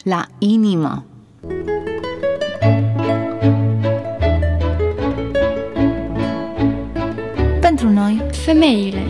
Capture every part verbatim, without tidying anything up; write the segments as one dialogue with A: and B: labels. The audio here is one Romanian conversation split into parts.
A: la inimă. Pentru noi,
B: femeile.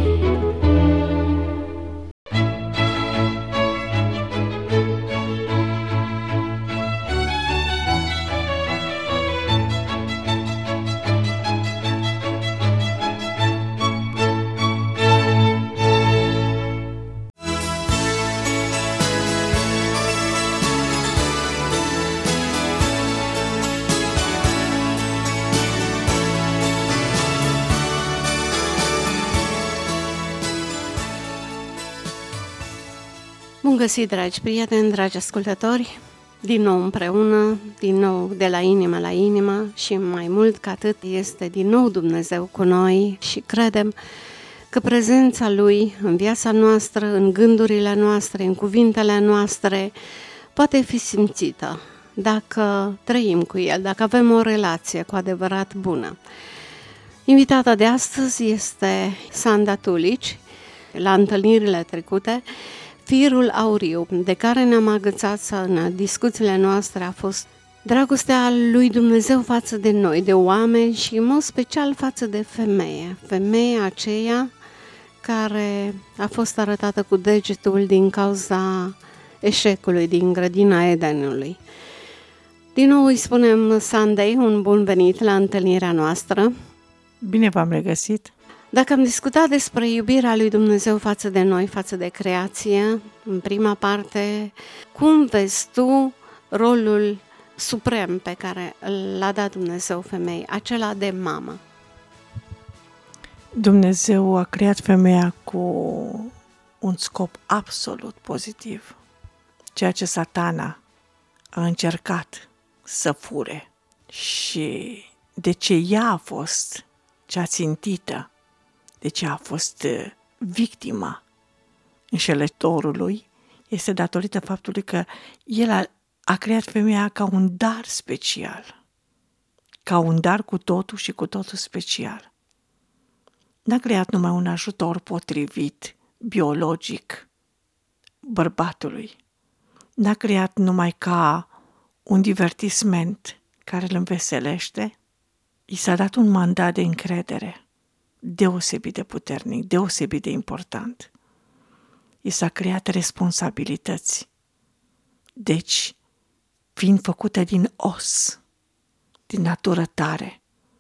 C: Bun găsit, dragi prieteni, dragi ascultători, din nou împreună, din nou de la inimă la inimă și mai mult ca atât este din nou Dumnezeu cu noi și credem că prezența Lui în viața noastră, în gândurile noastre, în cuvintele noastre, poate fi simțită dacă trăim cu El, dacă avem o relație cu adevărat bună. Invitata de astăzi este Sanda Tulici. La întâlnirile trecute, firul auriu de care ne-am agățat în discuțiile noastre a fost dragostea lui Dumnezeu față de noi, de oameni și în mod special față de femeie. Femeia aceea care a fost arătată cu degetul din cauza eșecului din grădina Edenului. Din nou îi spunem Sandei un bun venit la întâlnirea noastră.
D: Bine v-am regăsit!
C: Dacă am discutat despre iubirea lui Dumnezeu față de noi, față de creație, în prima parte, cum vezi tu rolul suprem pe care l-a dat Dumnezeu femeii, acela de mamă?
D: Dumnezeu a creat femeia cu un scop absolut pozitiv, ceea ce Satana a încercat să fure și de ce ea a fost cea țintită, de ce a fost victima înșelătorului, este datorită faptului că el a, a creat femeia ca un dar special, ca un dar cu totul și cu totul special. N-a creat numai un ajutor potrivit, biologic, bărbatului. N-a creat numai ca un divertisment care îl înveselește. I s-a dat un mandat de încredere deosebit de puternic, deosebit de important. I s-a creat responsabilități. Deci, fiind făcută din os, din natură tare,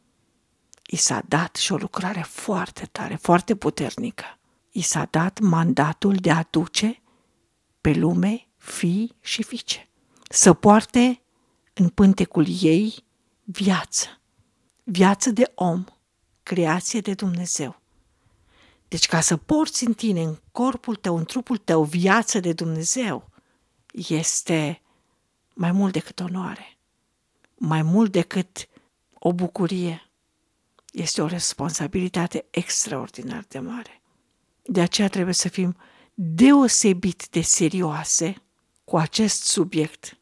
D: i s-a dat și o lucrare foarte tare, foarte puternică. I s-a dat mandatul de a duce pe lume fii și fiice, să poarte în pântecul ei viață, viață de om, creație de Dumnezeu. Deci ca să porți în tine, în corpul tău, în trupul tău, viață de Dumnezeu, este mai mult decât onoare, mai mult decât o bucurie. Este o responsabilitate extraordinar de mare. De aceea trebuie să fim deosebit de serioase cu acest subiect,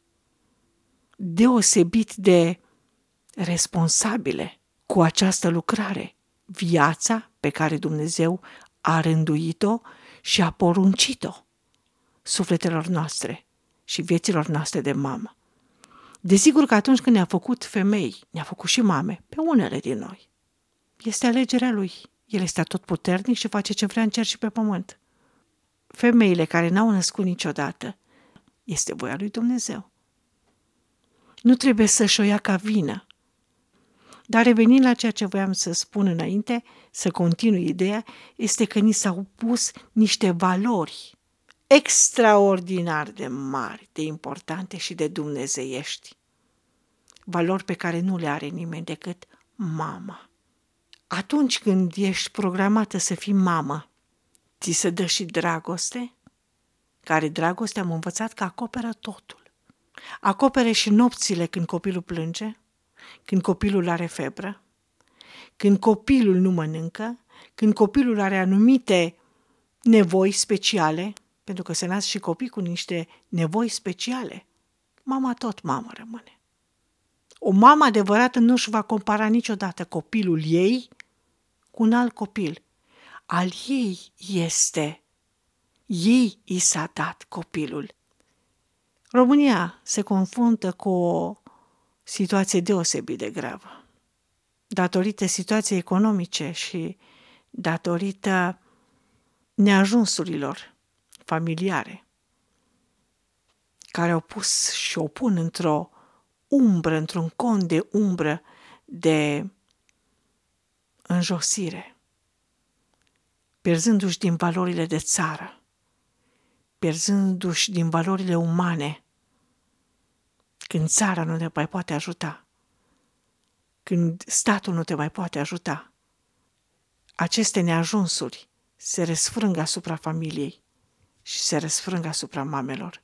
D: deosebit de responsabile cu această lucrare, viața pe care Dumnezeu a rânduit-o și a poruncit-o sufletelor noastre și vieților noastre de mamă. Desigur că atunci când ne-a făcut femei, ne-a făcut și mame, pe unele din noi. Este alegerea Lui. El este atotputernic și face ce vrea în cer și pe pământ. Femeile care n-au născut niciodată, este voia lui Dumnezeu. Nu trebuie să-și o ia ca vină. Dar revenind la ceea ce voiam să spun înainte, să continui ideea, este că ni s-au pus niște valori extraordinar de mari, de importante și de dumnezeiești. Valori pe care nu le are nimeni decât mama. Atunci când ești programată să fii mamă, ți se dă și dragoste, care dragoste am învățat că acoperă totul. Acopere și nopțile când copilul plânge, când copilul are febră, când copilul nu mănâncă, când copilul are anumite nevoi speciale, pentru că se nasc și copii cu niște nevoi speciale. Mama tot mamă rămâne. O mamă adevărată nu își va compara niciodată copilul ei cu un alt copil. Al ei este. Ei i s-a dat copilul. România se confruntă cu o situație deosebit de gravă, datorită situației economice și datorită neajunsurilor familiare, care au pus și o pun într-o umbră, într-un cont de umbră de înjosire, pierzându-și din valorile de țară, pierzându-și din valorile umane, când țara nu te mai poate ajuta, când statul nu te mai poate ajuta. Aceste neajunsuri se răsfrâng asupra familiei și se răsfrâng asupra mamelor.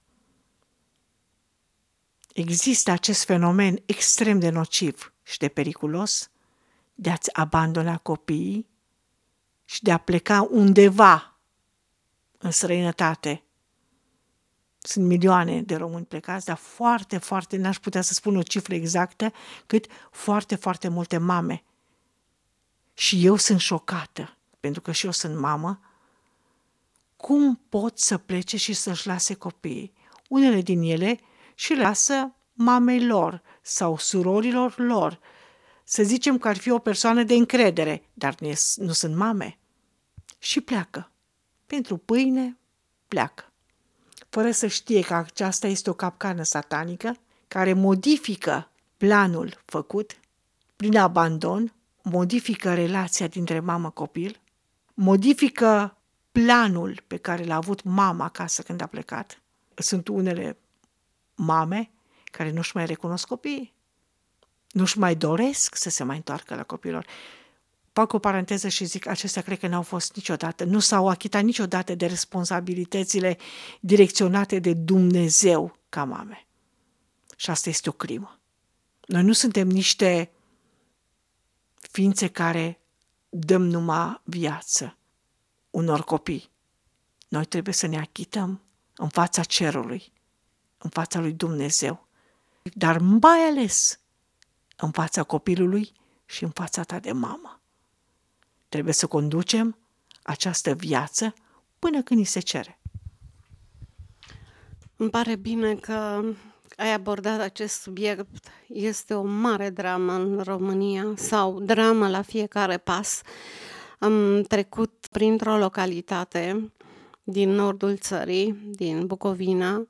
D: Există acest fenomen extrem de nociv și de periculos de a-ți abandona copiii și de a pleca undeva în străinătate. Sunt milioane de români plecați, dar foarte, foarte, n-aș putea să spun o cifră exactă, cât foarte, foarte multe mame. Și eu sunt șocată, pentru că și eu sunt mamă, cum pot să plece și să-și lase copiii. Unele din ele și lasă mamei lor sau surorilor lor. Să zicem că ar fi o persoană de încredere, dar nu, nu sunt mame. Și pleacă. Pentru pâine, pleacă. Fără să știe că aceasta este o capcană satanică care modifică planul făcut prin abandon, modifică relația dintre mamă-copil, modifică planul pe care l-a avut mama acasă când a plecat. Sunt unele mame care nu-și mai recunosc copiii, nu-și mai doresc să se mai întoarcă la copilor. Fac o paranteză și zic, acestea cred că n-au fost niciodată, nu s-au achitat niciodată de responsabilitățile direcționate de Dumnezeu ca mame. Și asta este o crimă. Noi nu suntem niște ființe care dăm numai viață unor copii. Noi trebuie să ne achităm în fața cerului, în fața lui Dumnezeu, dar mai ales în fața copilului și în fața ta de mamă. Trebuie să conducem această viață până când ni se cere.
C: Îmi pare bine că ai abordat acest subiect. Este o mare dramă în România sau dramă la fiecare pas. Am trecut printr-o localitate din nordul țării, din Bucovina,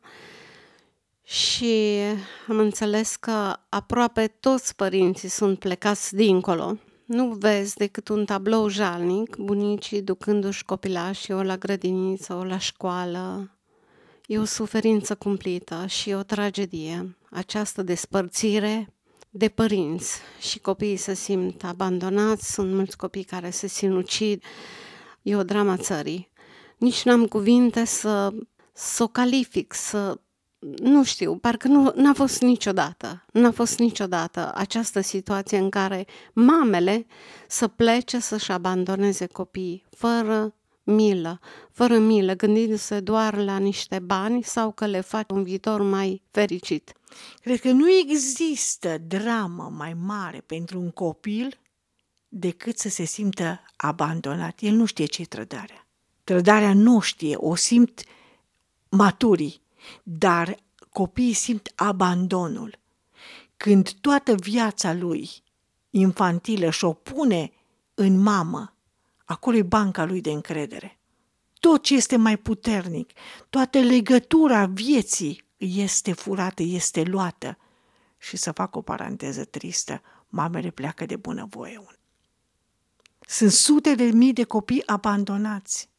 C: și am înțeles că aproape toți părinții sunt plecați dincolo. Nu vezi decât un tablou jalnic, bunicii ducându-și copilașii o la grădiniță, o la școală. E o suferință cumplită și o tragedie. Această despărțire de părinți și copiii se simt abandonați, sunt mulți copii care se sinucid. E o dramă țării. Nici n-am cuvinte să, să o calific, să... Nu știu, parcă nu n-a fost niciodată, n-a fost niciodată această situație în care mamele să plece să-și abandoneze copiii, fără milă, fără milă, gândindu-se doar la niște bani sau că le fac un viitor mai fericit.
D: Cred că nu există dramă mai mare pentru un copil decât să se simtă abandonat. El nu știe ce e trădarea. Trădarea nu știe, o simt maturii. Dar copiii simt abandonul. Când toată viața lui infantilă și-o pune în mamă, acolo e banca lui de încredere. Tot ce este mai puternic, toată legătura vieții este furată, este luată. Și să fac o paranteză tristă, mamele pleacă de bunăvoie. Sunt sute de mii de copii abandonați.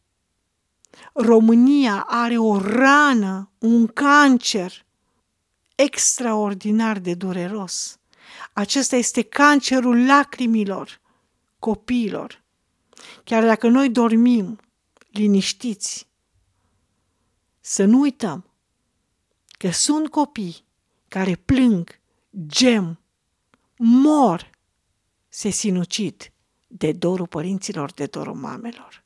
D: România are o rană, un cancer extraordinar de dureros. Acesta este cancerul lacrimilor copiilor. Chiar dacă noi dormim liniștiți, să nu uităm că sunt copii care plâng, gem, mor, se sinucid de dorul părinților, de dorul mamelor.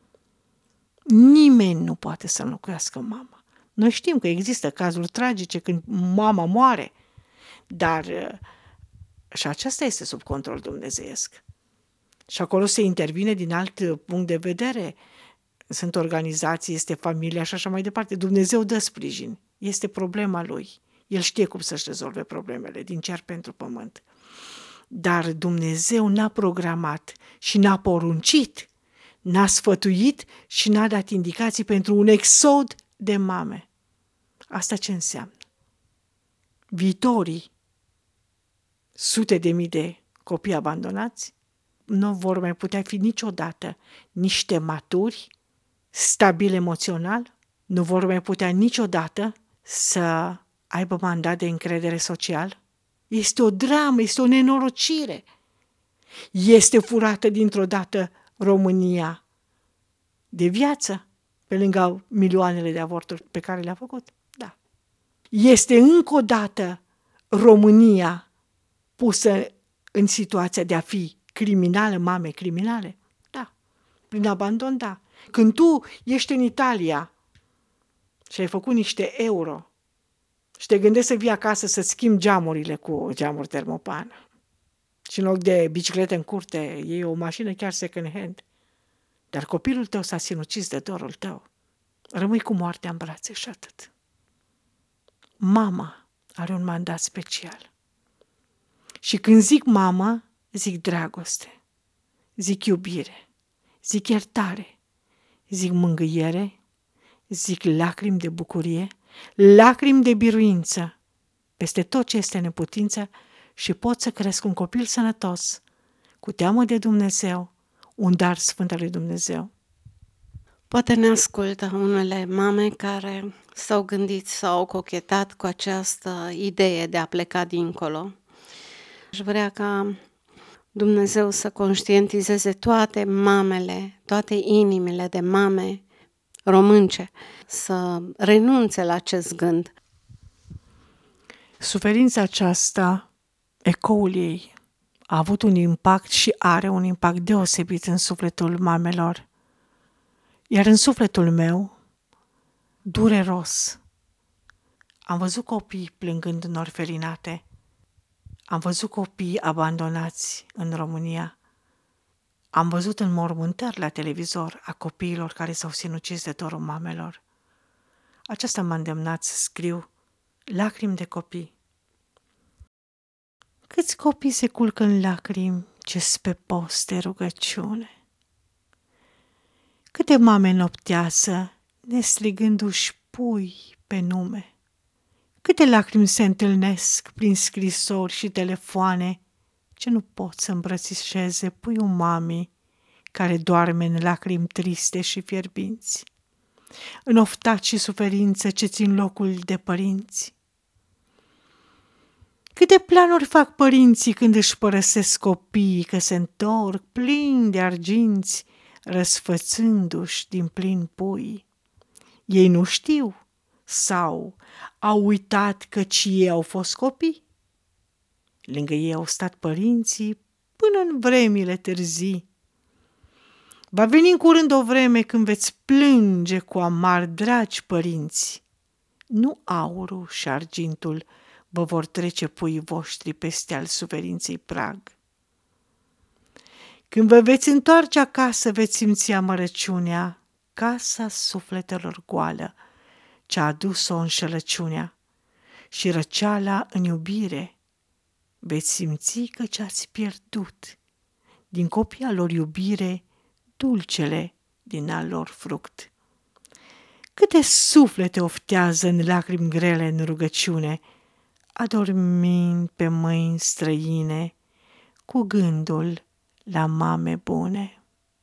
D: Nimeni nu poate să înlocuiască mama. Noi știm că există cazuri tragice când mama moare, dar și aceasta este sub control dumnezeiesc. Și acolo se intervine din alt punct de vedere. Sunt organizații, este familia și așa mai departe. Dumnezeu dă sprijin. este problema lui. El știe cum să-și rezolve problemele din cer pentru pământ. Dar Dumnezeu n-a programat și n-a poruncit, n-a sfătuit și n-a dat indicații pentru un exod de mame. Asta ce înseamnă? Viitorii sute de mii de copii abandonați nu vor mai putea fi niciodată niște maturi, stabili emoțional, nu vor mai putea niciodată să aibă mandat de încredere social. Este o dramă, este o nenorocire. Este furată dintr-o dată România de viață, pe lângă milioanele de avorturi pe care le-a făcut. Da. Este încă o dată România pusă în situația de a fi criminală, mame criminale? Da. Prin abandon, da. Când tu ești în Italia și ai făcut niște euro și te gândești să vii acasă să schimbi geamurile cu geamuri termopan și în loc de bicicletă în curte iei o mașină chiar second hand, dar copilul tău s-a sinucis de dorul tău, rămâi cu moartea în brațe și atât. Mama are un mandat special. Și când zic mamă, zic dragoste, zic iubire, zic iertare, zic mângâiere, zic lacrimi de bucurie, lacrimi de biruință, peste tot ce este neputință și pot să cresc un copil sănătos, cu teamă de Dumnezeu, un dar sfânt al lui Dumnezeu.
C: Poate ne ascultă unele mame care s-au gândit sau au cochetat cu această idee de a pleca dincolo. Aș vrea ca Dumnezeu să conștientizeze toate mamele, toate inimile de mame românce, să renunțe la acest gând.
D: Suferința aceasta, ecoul ei, a avut un impact și are un impact deosebit în sufletul mamelor. Iar în sufletul meu, dureros, am văzut copii plângând în orfelinate, am văzut copii abandonați în România, am văzut înmormântări la televizor a copiilor care s-au sinucis de dorul mamelor. Aceasta m-a îndemnat să scriu lacrimi de copii. Câți copii se culcă în lacrimi ce-s pe post de rugăciune? Câte mame nopteasă, nestrigându-și pui pe nume? Câte lacrimi se întâlnesc prin scrisori și telefoane ce nu pot să îmbrățișeze puiul mamii care doarme în lacrimi triste și fierbinți, în oftat și suferință ce țin locul de părinți? Câte planuri fac părinții când își părăsesc copiii, că se întorc plini de arginți, răsfățându-și din plin pui? Ei nu știu sau au uitat căci ei au fost copii? Lângă ei au stat părinții până în vremile târzii. Va veni în curând o vreme când veți plânge cu amar, dragi părinți. Nu aurul și argintul vă vor trece puii voștri peste al suferinței prag. Când vă veți întoarce acasă, veți simți amărăciunea, casa sufletelor goală, ce-a adus-o înșelăciunea, și răceala în iubire. Veți simți că ce-ați pierdut din copia lor iubire, dulcele din al lor fruct. Câte suflete oftează în lacrimi grele în rugăciune, adormind pe mâini străine, cu gândul la mame bune.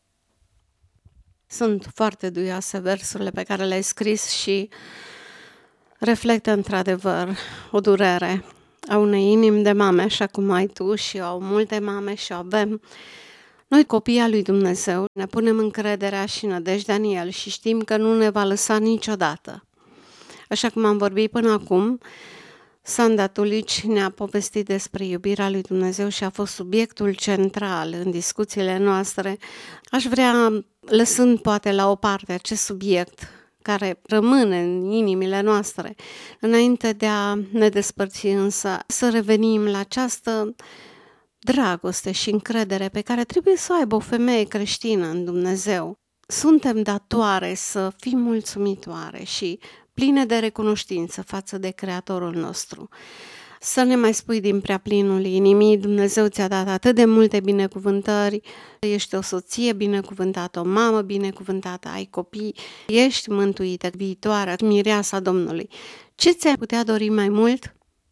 C: Sunt foarte duioase versurile pe care le-ai scris și reflectă într-adevăr o durere a unei inimi de mame, așa cum ai tu și au multe mame și o avem. Noi, copiii al lui Dumnezeu, ne punem încrederea și nădejdea în El și știm că nu ne va lăsa niciodată. Așa cum am vorbit până acum, Sanda Tulici ne-a povestit despre iubirea lui Dumnezeu și a fost subiectul central în discuțiile noastre. Aș vrea, lăsând poate la o parte acest subiect care rămâne în inimile noastre, înainte de a ne despărți însă, să revenim la această dragoste și încredere pe care trebuie să o aibă o femeie creștină în Dumnezeu. Suntem datoare să fim mulțumitoare și pline de recunoștință față de Creatorul nostru. Să ne mai spui din prea plinul inimii, Dumnezeu ți-a dat atât de multe binecuvântări, ești o soție binecuvântată, o mamă binecuvântată, ai copii, ești mântuită, viitoarea, mireasa Domnului. Ce ți-ai putea dori mai mult?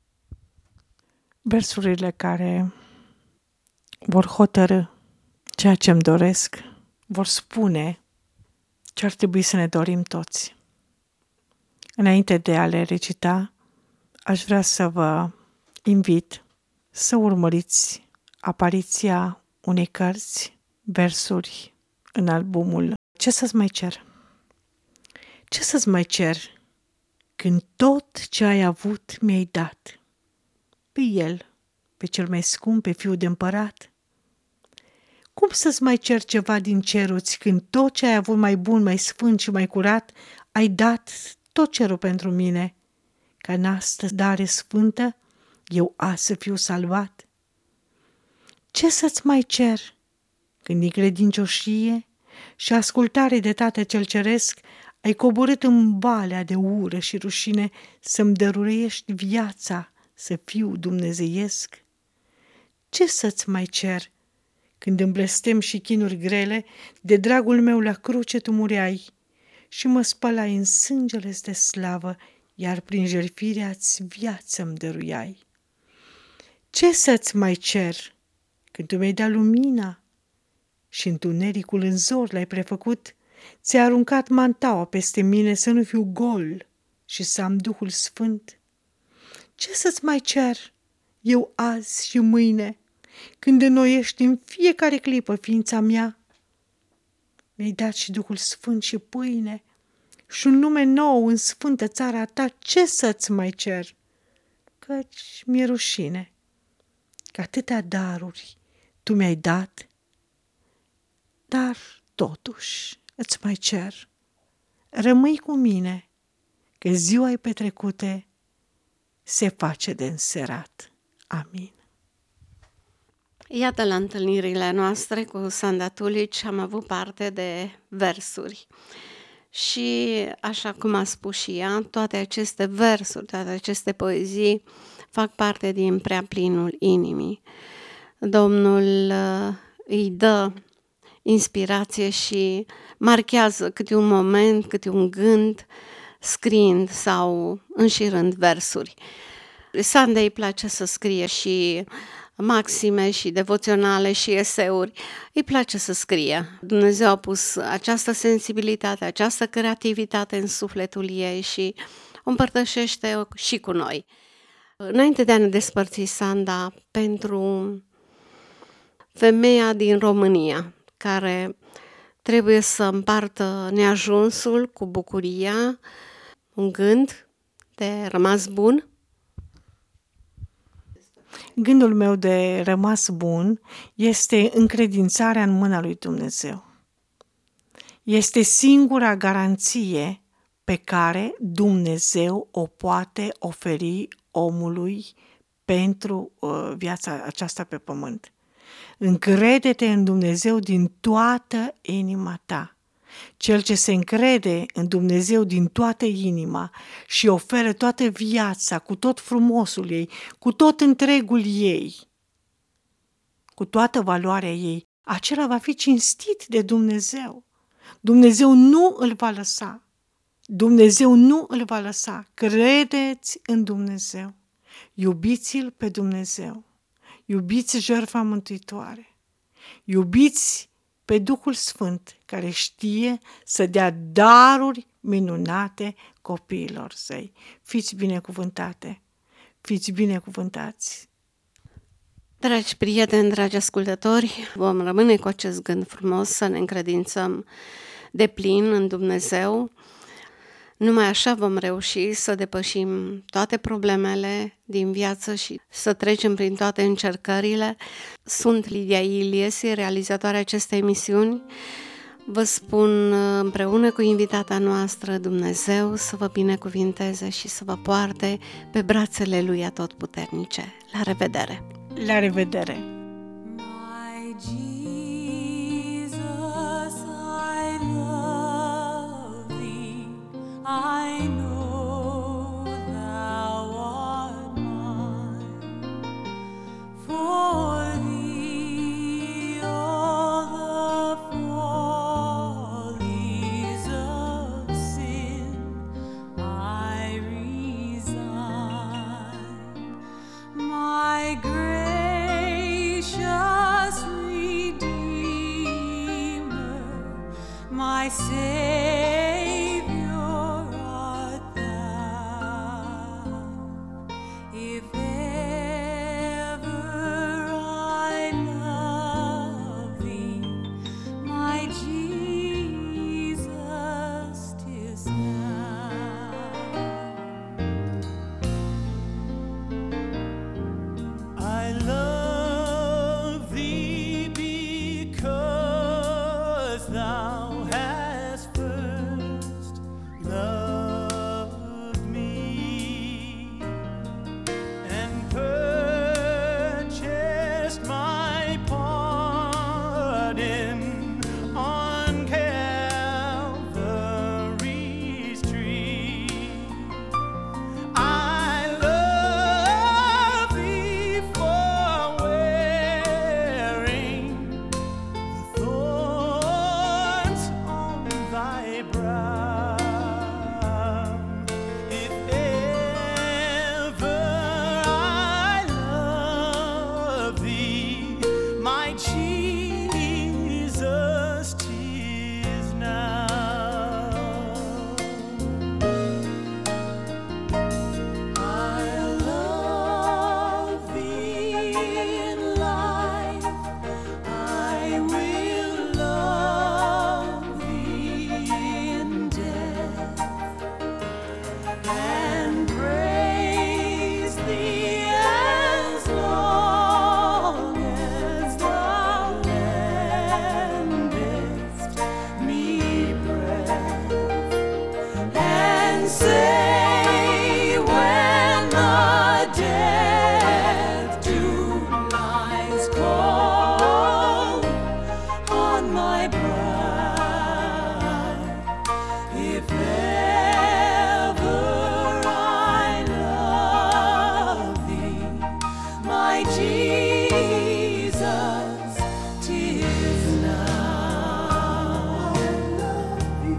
D: Versurile care vor hotărâ ceea ce îmi doresc, vor spune ce ar trebui să ne dorim toți. Înainte de a le recita, aș vrea să vă invit să urmăriți apariția unei cărți, versuri, în albumul Ce să-ți mai cer? Ce să-ți mai cer când tot ce ai avut mi-ai dat? Pe el, pe cel mai scump, pe fiul de împărat? Cum să-ți mai cer ceva din ceruți când tot ce ai avut mai bun, mai sfânt și mai curat, ai dat tot cerul pentru mine, ca în astă dare sfântă eu azi să fiu salvat? Ce să-ți mai cer când din credincioșie și ascultare de Tatăl cel Ceresc ai coborât în valea de ură și rușine să-mi dăruiești viața să fiu dumnezeiesc? Ce să-ți mai cer când în blestem și chinuri grele de dragul meu la cruce tu mureai și mă spălai în sângele de slavă, iar prin jertfirea-ți viață-mi dăruiai? Ce să-ți mai cer când tu mi-ai dat lumina și întunericul în zor l-ai prefăcut, ți-ai aruncat mantaua peste mine să nu fiu gol și să am Duhul Sfânt? Ce să-ți mai cer eu azi și mâine când înnoiești în fiecare clipă ființa mea? Mi-ai dat și Duhul Sfânt și pâine și un nume nou în sfântă țara ta. Ce să-ți mai cer? Căci mi-e rușine că atâtea daruri tu mi-ai dat, dar totuși îți mai cer, rămâi cu mine, că ziua-i petrecute se face de înserat. Amin.
C: Iată, la întâlnirile noastre cu Sanda Tulici am avut parte de versuri. Și, așa cum a spus și ea, toate aceste versuri, toate aceste poezii fac parte din prea plinul inimii. Domnul îi dă inspirație și marchează câte un moment, câte un gând, scriind sau înșirând versuri. Sandei îi place să scrie și maxime și devoționale și eseuri. Îi place să scrie. Dumnezeu a pus această sensibilitate, această creativitate în sufletul ei și o împărtășește și cu noi. Înainte de a ne despărți, Sanda, pentru femeia din România, care trebuie să împartă neajunsul cu bucuria, un gând de rămas bun?
D: Gândul meu de rămas bun este încredințarea în mâna lui Dumnezeu. Este singura garanție pe care Dumnezeu o poate oferi omului pentru uh, viața aceasta pe pământ. Încrede-te în Dumnezeu din toată inima ta. Cel ce se încrede în Dumnezeu din toată inima și oferă toată viața, cu tot frumosul ei, cu tot întregul ei, cu toată valoarea ei, acela va fi cinstit de Dumnezeu. Dumnezeu nu îl va lăsa. Dumnezeu nu îl va lăsa. Credeți în Dumnezeu. Iubiți-l pe Dumnezeu. Iubiți jertfa mântuitoare. Iubiți pe Duhul Sfânt, care știe să dea daruri minunate copiilor săi. Fiți binecuvântate, fiți binecuvântați.
C: Dragi prieteni, dragi ascultători, vom rămâne cu acest gând frumos să ne încredințăm de plin în Dumnezeu. Numai așa vom reuși să depășim toate problemele din viață și să trecem prin toate încercările. Sunt Lidia Iliesi, realizatoarea acestei emisiuni. Vă spun împreună cu invitata noastră, Dumnezeu să vă binecuvinteze și să vă poarte pe brațele Lui Atotputernice. La revedere!
D: La revedere!
B: My Jesus, I love thee. I know my Savior art thou. If ever I love thee, my Jesus, 'tis now.
E: I love thee because thou hast first loved me and purchased my pardon on Calvary's tree. I love thee for wearing the thorns on thy brow. If ever I love thee, my Jesus, 'tis now. I love thee in life, I will love thee in death, and praise thee as long as thou lendest me breath, and say when the death dew lies cold on my brow, if ever I love thee, my Jesus, 'tis now. I love you,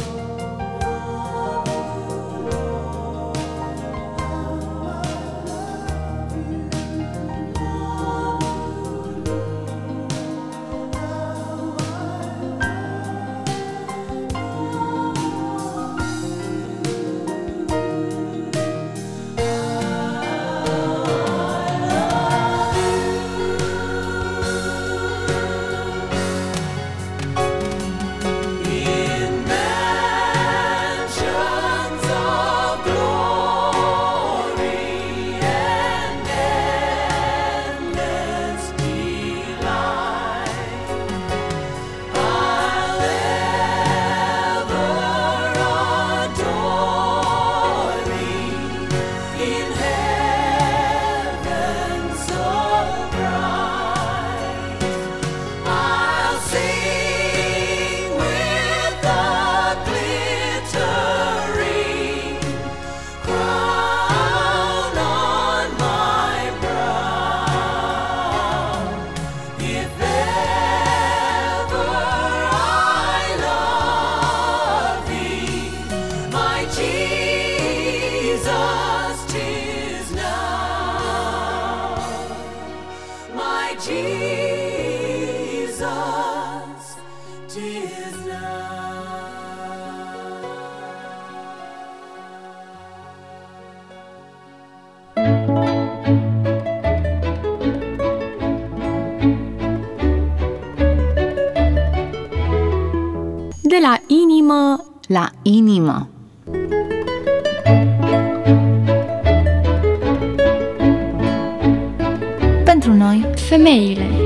E: in mansions of glory and endless delight, I'll ever adore thee in heaven so bright. I'll sing with the glittering crown on my brow. If ever I love thee, my Jesus, 'tis now. My Jesus, 'tis now.
F: De la inimă
A: La inimă.
F: pentru noi, femeile.